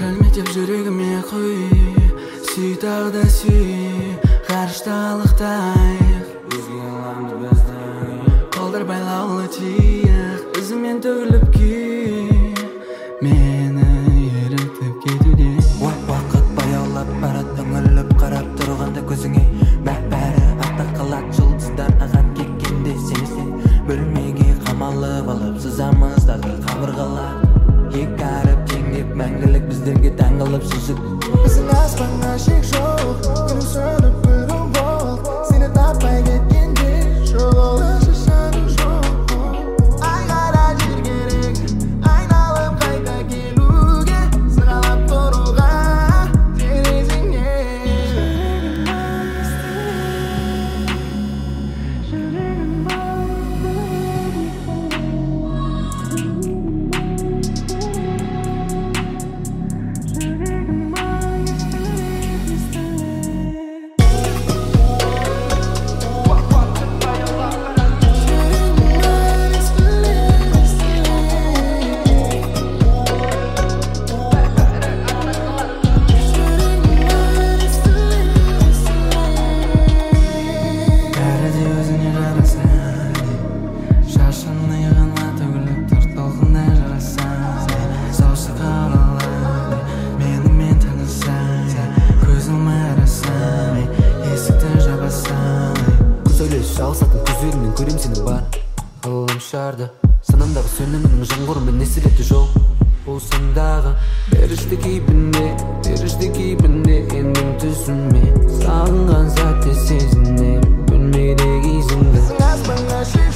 Сәлметтеп жүрегіме қой, сүй тағы да сүй, ғарышта алықтайық, өзге аламды біздің. Қолдар байлаулы тиық, ізімен төгіліп күй, мені елітіп кетуде. Уақыт баяулап барады, үңіліп қарап тұрғанда көзіңе. Бәрі артта қалады, жұлдыздар ағат кеткенде сенсең. Бөлмеге қамалып алып сызамыз дағы қабырғалар. Екі әріп теңдеп мәңгілік біздерге таңғылып сүзік. Біздің аспанға шек жоқ, күнің сөніп күлің бол. Сені таппай кеткенде жолы шашаның жоқ. Айғара жер керек, айналып қайта келуге, сығалап тұруға терезеңе. Алсатын көздерімнен көрем сені бар ғылым шарды. Санамдағы сөнімінің жаңғырымен несіреті жол болсаңдағы. Періште кейпінде ендің түсіме, сағынған сәтте сезінем бөлмедегі изіңді. Біздің аспанға шек